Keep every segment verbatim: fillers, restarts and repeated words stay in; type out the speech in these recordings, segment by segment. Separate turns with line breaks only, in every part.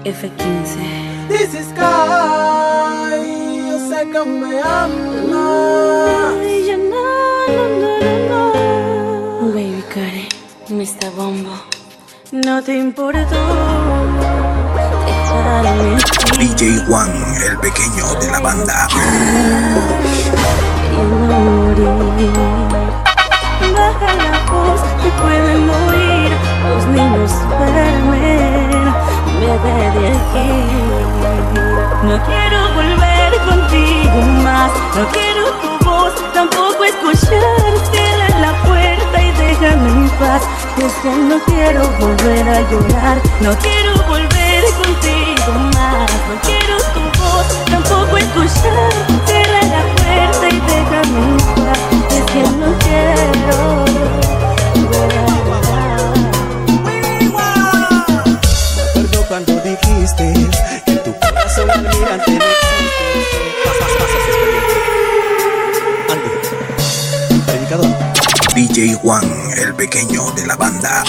F quince.
This is Sky, yo sé que me amas.
Ay, no, no, no, no. Baby Cari, mister Bombo, no te importó dejarme
D J Juan, el pequeño de la banda.
queriendo morir. Baja la voz, te pueden morir. Los niños duermen, vete de aquí. No quiero volver contigo más. No quiero tu voz, tampoco escuchar. Cierra la puerta y déjame en paz. Es que no quiero volver a llorar. No quiero volver contigo más. No quiero tu voz, tampoco escuchar. Cierra la puerta y déjame en paz. Es que no quiero volver a llorar.
Me acuerdo cuando dijiste que en tu corazón almirante no existe. Pasa, pasa, Andy, predicador.
D J Juan, el pequeño de la banda.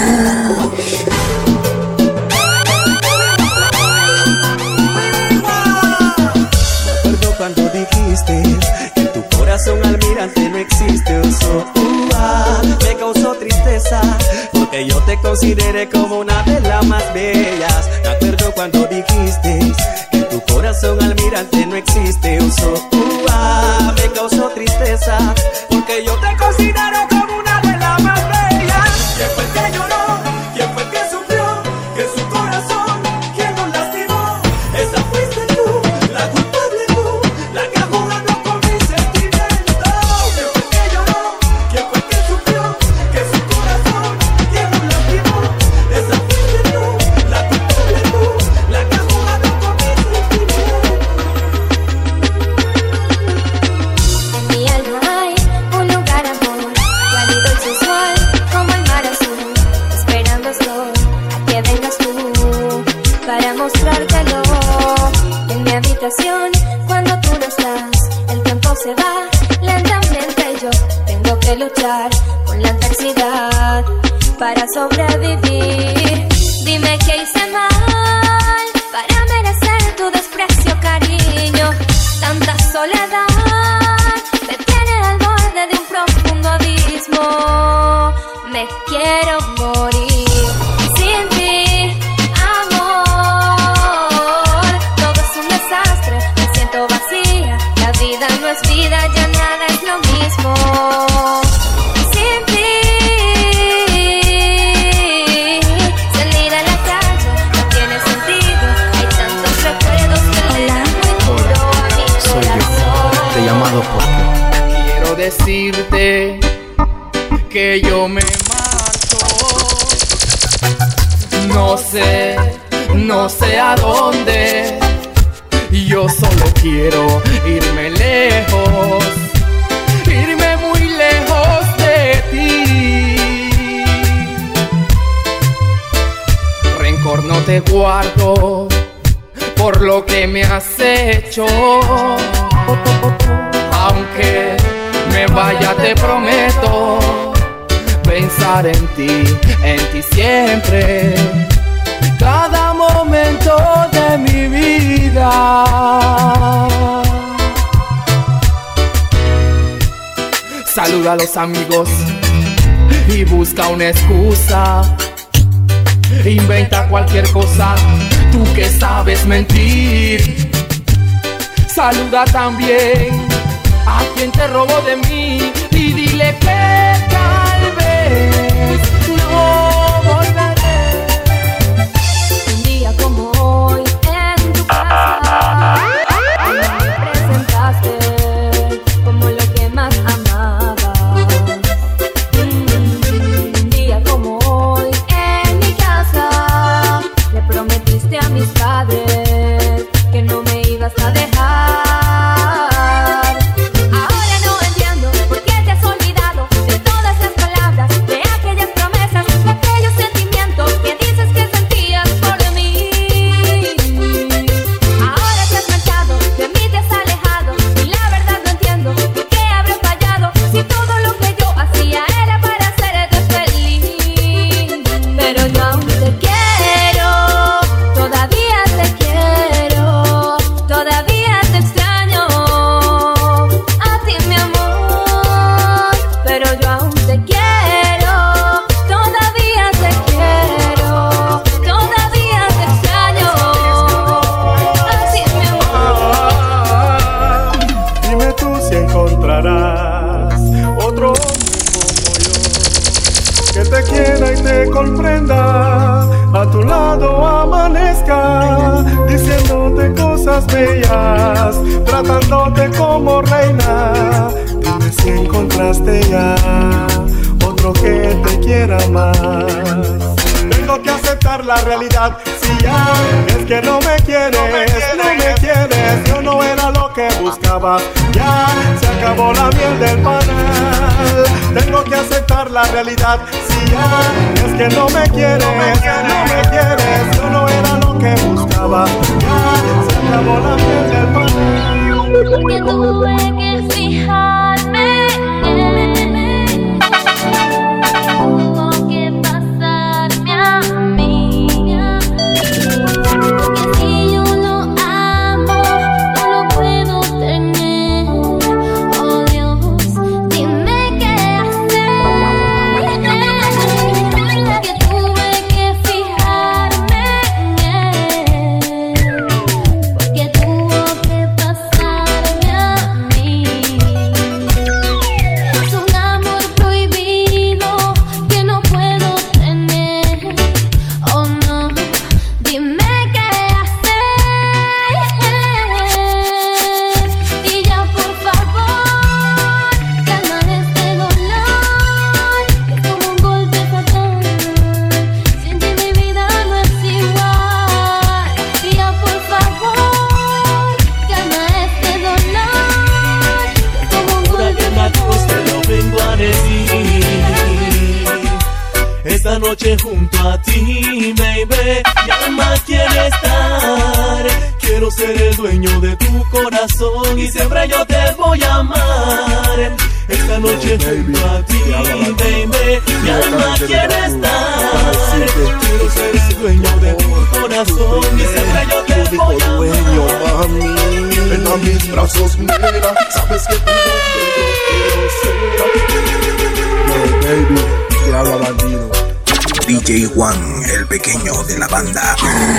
Me acuerdo cuando dijiste que en tu corazón almirante no existe. Oso, uh, ah, me causó tristeza porque yo te consideré como una de las más bellas. Me acuerdo cuando dijiste que en tu corazón almirante no existe. Oso, uh, ah, me causó tristeza porque yo te considero como una de las más bellas. ¿Quién fue el que lloró? ¿Quién fue el que sufrió? Que su corazón, ¿quién nos lastimó? Esa fuiste tú, la culpable tú, la que ha jugado con mis sentimientos. ¿Quién fue el que lloró? ¿Quién fue el que sufrió? Que su corazón, ¿quién nos lastimó? Esa fuiste tú, la culpable tú, la que ha jugado con mis sentimientos.
En mi alma hay un lugar, amor, cálido y sensual, como el mar azul. Esperando estoy a que vengas tú para mostrártelo. En mi habitación, cuando tú no estás, el tiempo se va lentamente y yo tengo que luchar con la adversidad para sobrevivir. Dime qué hice mal para merecer tu desprecio, cariño. Tanta soledad me tiene al borde de un profundo abismo. Me quiero morir sin ti, amor. Todo es un desastre, me siento vacía. La vida no es vida, ya nada es lo mismo. Sin ti, salir a la calle no tiene sentido. Hay tantos recuerdos que le dan muy duro a mi
Soy yo,
corazón.
te he llamado porque
Quiero decirte que yo me marcho. No sé, no sé a dónde. Yo solo quiero irme lejos, irme muy lejos de ti. Rencor no te guardo por lo que me has hecho. Aunque me vaya te prometo pensar en ti, en ti siempre, cada momento de mi vida. Saluda a los amigos y busca una excusa. Inventa cualquier cosa, tú que sabes mentir. Saluda también a quien te robó de mí y dile que tal vez no volveré.
Un día como hoy en tu casa, me presentaste como lo que más amaba. Mm, un día como hoy en mi casa, le prometiste a mis padres que no me ibas a dejar. Ahora no entiendo por qué te has olvidado de todas las palabras, de aquellas promesas que
amanezca diciéndote cosas bellas, tratándote como reina. Dime si encontraste ya otro que te quiera más. Tengo que aceptar la realidad, si ya es que no me quieres, no me quieres, yo no era lo que buscaba, ya se acabó la miel del panal. Tengo que aceptar la realidad, si ya es que no me quieres, no me quieres, yo no era lo que buscaba, ya se acabó la miel del panal.
Porque tuve que fijarme, tuvo que pasarme a mí. Porque si yo lo amo, no lo puedo tener. Oh Dios, dime qué hacer. Porque tuve que fijarme en él. Porque tuvo que pasarme a mí. Es un amor prohibido que no puedo tener. Oh no, dime qué hacer. Y ya por favor, calma este dolor, que es como un golpe fatal. Sin ti mi vida no es igual. Y ya por favor, calma este dolor, que es como un
Ahora
golpe
que me
fatal.
te lo vengo a decir. Esta noche junto a ti, baby, mi alma quiere estar. Quiero ser el dueño de tu corazón y siempre yo te voy a amar. Esta noche junto a ti, baby, mi alma quiere estar. Quiero ser el dueño de tu corazón y siempre yo te voy a
dueño,
amar.
mami. Ven a mis brazos, nena, sabes que tu hombre yo quiero ser. Yo, baby, te habla bandido.
D J Juan, el pequeño de la banda.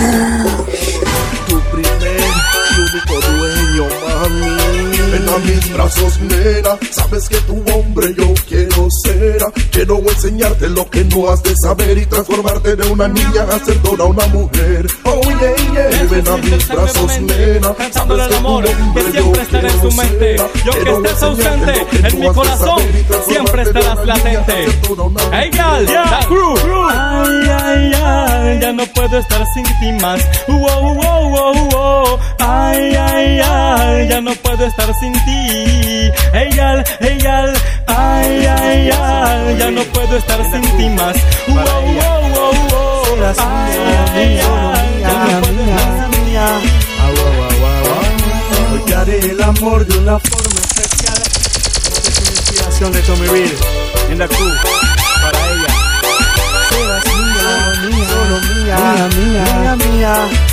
Tu primer y único dueño, mami. Ven a mis brazos, nena, sabes que tu hombre yo quiero ser. Quiero enseñarte lo que no has de saber y transformarte de una niña a ser toda una mujer. Oh yeah, yeah, ven a mis brazos, nena,
pensándole
sabes
al
que
amor
tu hombre
que siempre estará en su mente. Y aunque estés ausente, en mi corazón siempre estarás latente. Hey gal, la crew. Ay, ay, ay, ya no puedo estar sin ti más. Wow, wow, wow, wow. Ay, ay, ay, ya no puedo estar sin ti. Hey gal, hey gal. Ay, ay, ay, ya no puedo estar sin ti más. Wow, wow, wow, wow. Ay, ay, ay, ya no puedo estar sin ti.
Hoy te haré el amor de una forma especial. Esta es una inspiración de Tommy Reed en la crew para ella. Serás mía, mía, solo mía, mía, mía, mía.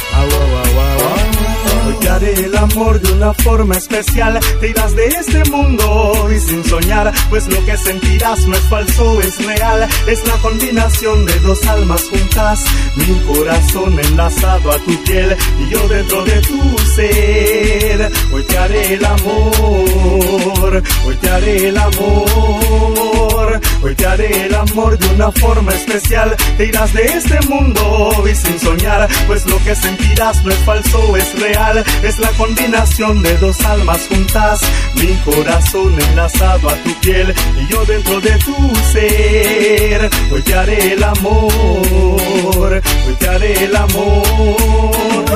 Hoy te haré el amor de una forma especial. Te irás de este mundo y sin soñar, pues lo que sentirás no es falso, es real. Es la combinación de dos almas juntas, mi corazón enlazado a tu piel y yo dentro de tu ser. Hoy te haré el amor, hoy te haré el amor, hoy te haré el amor de una forma especial. Te irás de este mundo y sin soñar, pues lo que sentirás no es falso, es real. Es la combinación de dos almas juntas, mi corazón enlazado a tu piel y yo dentro de tu ser. Hoy te haré el amor, hoy te haré el amor.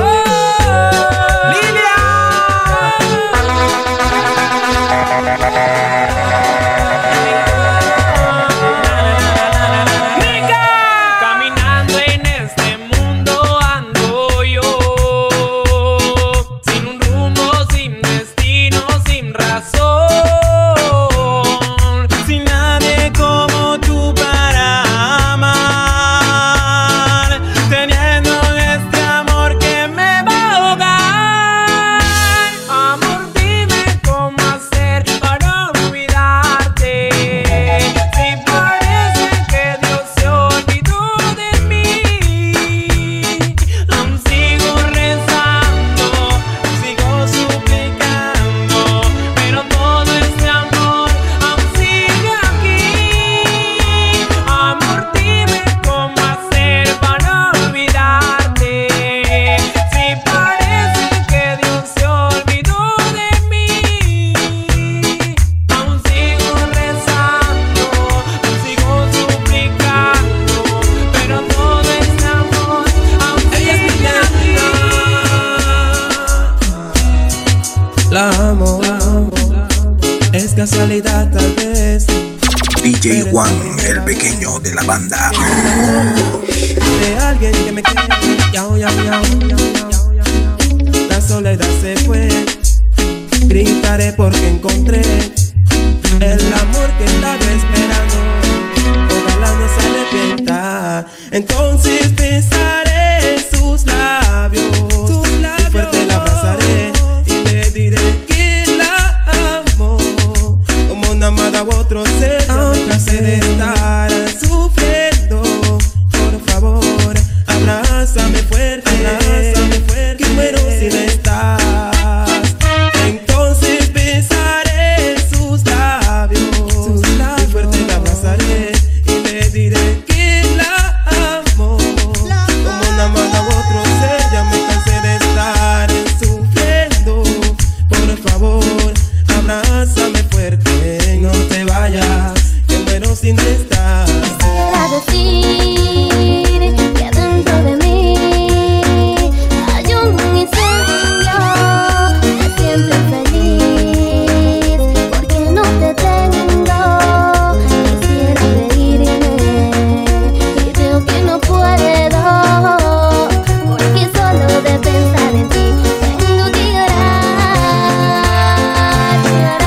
Caminando en este mundo ando yo, sin un rumbo, sin destino, sin razón, sin nadie como tú para amar, teniendo este amor que
casualidad tal vez.
D J Juan, el pequeño de la banda.
De alguien que me quiere, yao, yao, yao, yao, yao. La soledad se fue. Gritaré porque encontré el amor que estaba esperando. Ojalá no se arrepienta. Entonces besaré sus labios, sus labios. Y fuerte la abrazaré y le diré que la amo como una amada u otro ser. Aunque se de estar sufriendo, por favor, abrázame fuerte, abrázame fuerte, que muero si no estás. Entonces besaré sus labios, sus labios. Y fuerte la abrazaré y le diré que la amo como una amada u otro ser. Ya me cansé de estar sufriendo, por favor, abrázame fuerte, no te vayas, que muero sin estar.
Quisiera decir que dentro de mí hay un incendio. Me siento infeliz porque no te tengo. Quisiera reírme y veo que no puedo, porque solo de pensar en ti tengo que llorar, llorar.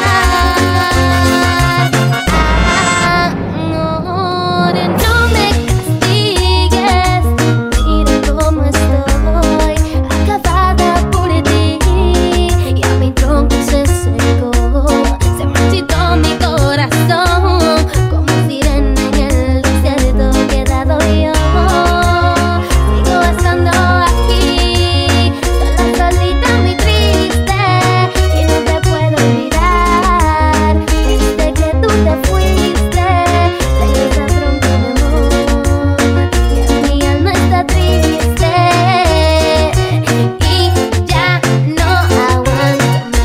Amor, no me castigues, mira cómo estoy, acabada por ti. Y a mi tronco se secó, se marchitó mi corazón, como sirena en el desierto quedado yo. Sigo estando aquí, sola, solita, muy triste, y no te puedo olvidar. Desde que tú te fuiste, tengo esa bronca de amor, que mi alma está triste y ya no aguanto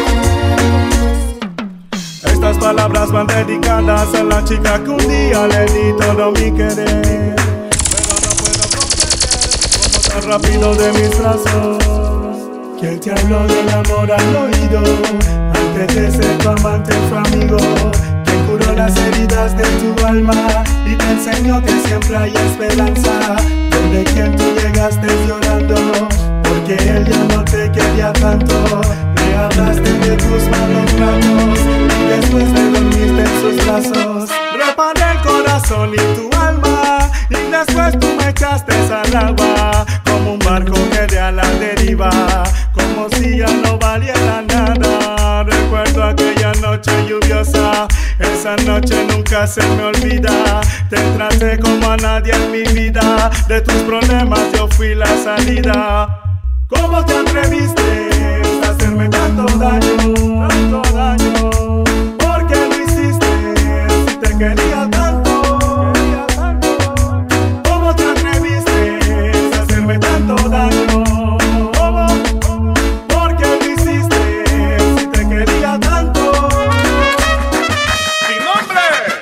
más.
Estas palabras van dedicadas a la chica que un día le di todo mi querer. Pero no puedo comprender cómo tan rápido de mis brazos. ¿Quién te habló del amor al oído? Antes de ser tu amante fue amigo. ¿Quién curó las heridas de tu alma? Y te enseñó que siempre hay esperanza. Donde quien tú llegaste llorando, porque él ya no te quería tanto. Le hablaste de tus malos ratos y después te dormiste en sus brazos. Reparé el corazón y tu alma, y después tú me echaste al agua, como un barco que de a la deriva, como si ya no valiera nada. Recuerdo aquella noche lluviosa, esa noche nunca se me olvida. Te traté como a nadie en mi vida, de tus problemas yo fui la salida. ¿Cómo te atreviste a hacerme tanto daño, tanto daño? ¿Por qué lo hiciste si te quería tanto, quería tanto? ¿Cómo te atreviste a hacerme tanto daño? ¿Cómo? ¿Por qué lo hiciste si te quería tanto?
¡Mi nombre!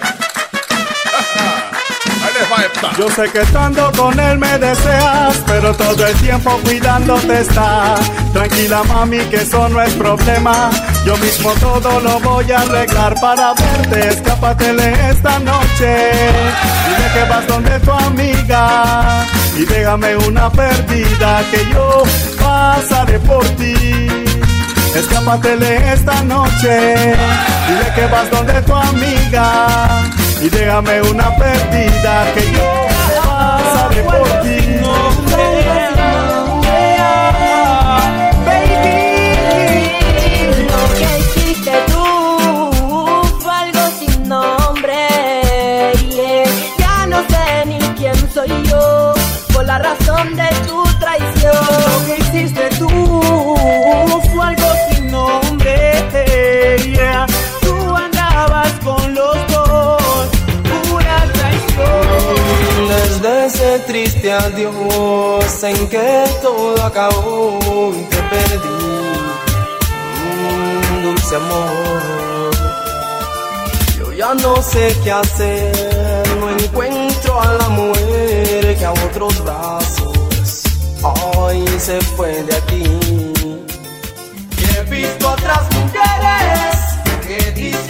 Ahí les va esta.
Yo sé que estando con él me deseas, pero todo el tiempo cuidándote está. Tranquila mami, que eso no es problema. Yo mismo todo lo voy a arreglar para verte. Escápatele esta noche. Dile que vas donde tu amiga y déjame una perdida, que yo pasaré por ti. Escápatele esta noche. Dile que vas donde tu amiga y déjame una perdida, que yo pasaré por ti.
Lo que hiciste tú fue algo sin nombre, yeah. Ya no sé ni quién soy yo, por la razón de tu traición. Lo que hiciste tú fue algo sin nombre, yeah. Tú andabas con los dos, pura traición.
Desde ese triste adiós en que todo acabó, te perdí, un dulce amor. Yo ya no sé qué hacer, no encuentro a la mujer que a otros brazos hoy se fue de aquí.
He visto otras mujeres que dicen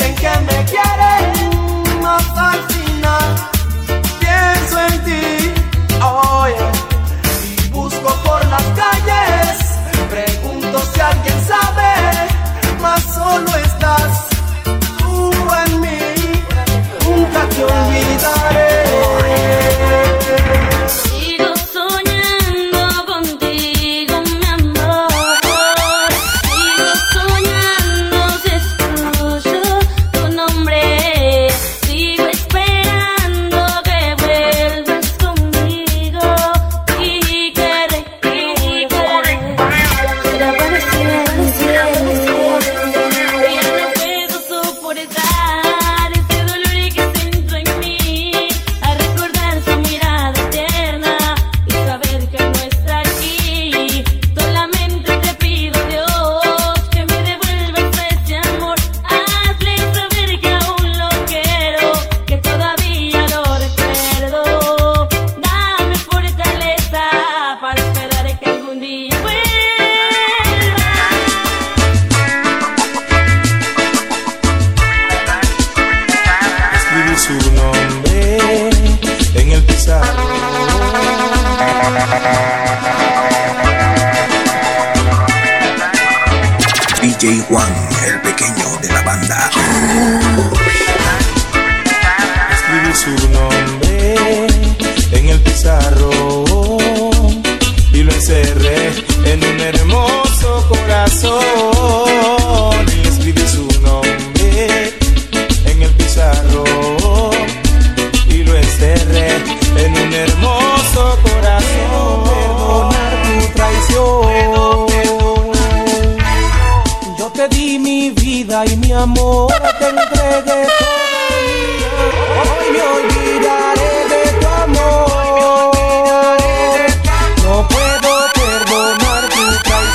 amor te entregué toda mía. Hoy me olvidaré de tu amor. No puedo perdonar tu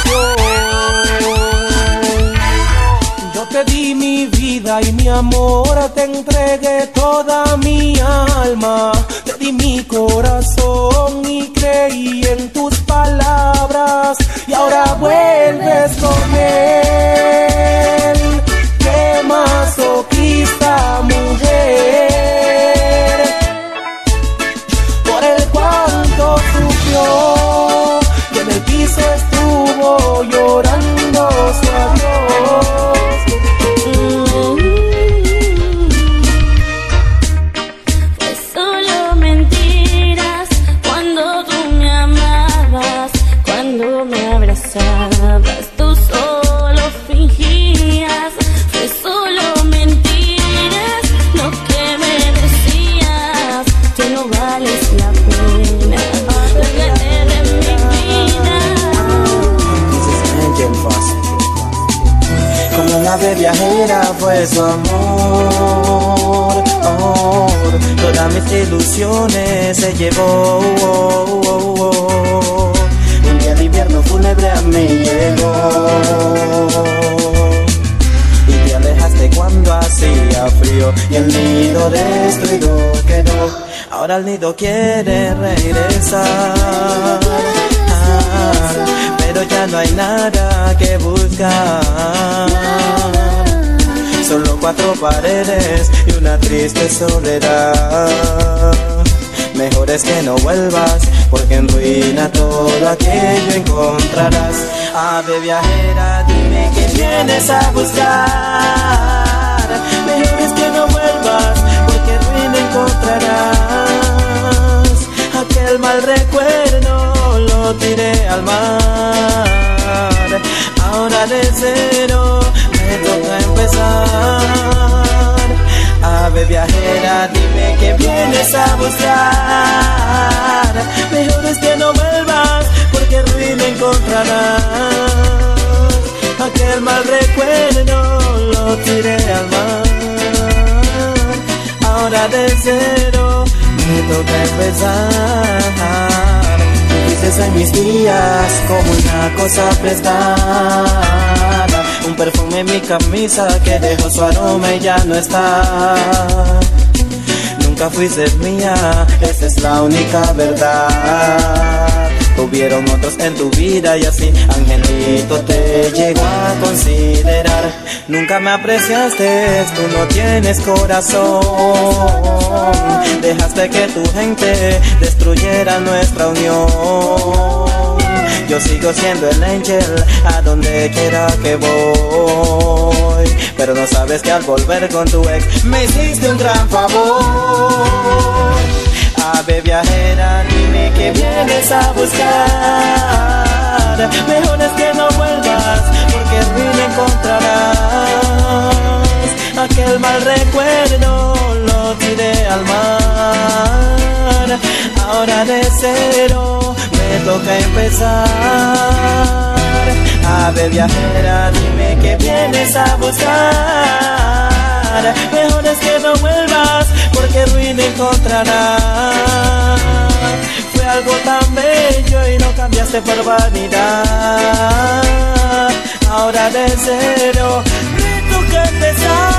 traición. Yo te di mi vida y mi amor te entregué toda mi alma. Te di mi corazón y creí en tus palabras. Y ahora vuelves con él. ¡Qué masoquista mujer! Por el cuanto sufrió y en el piso estuvo llorando su adiós.
Fue solo mentiras cuando tú me amabas, cuando me abrazabas, tú solo fingías. Fue solo mentiras lo que me decías, que no vales la pena, lárgate de mi vida.
Dices Angel Fácil. Como una ave viajera fue su amor, oh, todas mis ilusiones se llevó, oh, oh, oh. Un día de invierno fúnebre a mí llegó y te alejaste cuando hacía frío y el nido destruido quedó. Ahora el nido quiere regresar, ah, pero ya no hay nada que buscar. Solo cuatro paredes y una triste soledad. Mejor es que no vuelvas, porque en ruina todo aquello encontrarás. Ave viajera, dime que vienes a buscar. Mejor es que no vuelvas, porque en ruina encontrarás. Aquel mal recuerdo lo tiré al mar. Ahora de cero me toca empezar. Ave viajera, dime que vienes a buscar. Mejor es que no vuelvas, porque ruina encontrarás. Aquel mal recuerdo lo tiré al mar. Ahora de cero me toca empezar. Dices en mis días como una cosa prestada. Un perfume en mi camisa que dejó su aroma y ya no está. Nunca fuiste mía, esa es la única verdad. Hubieron otros en tu vida y así angelito te llegó a considerar. Nunca me apreciaste, tú no tienes corazón. Dejaste que tu gente destruyera nuestra unión. Yo sigo siendo el ángel a donde quiera que voy, pero no sabes que al volver con tu ex me hiciste un gran favor. Ave viajera, dime que vienes a buscar. Mejor es que no vuelvas, porque ruina encontrarás. Aquel mal recuerdo lo tiré al mar. Ahora de cero me toca empezar. Ave viajera, dime que vienes a buscar. Mejor es que no vuelvas, porque ruina encontrarás. Fue algo tan bello y no cambiaste por vanidad. Ahora de cero me toca empezar.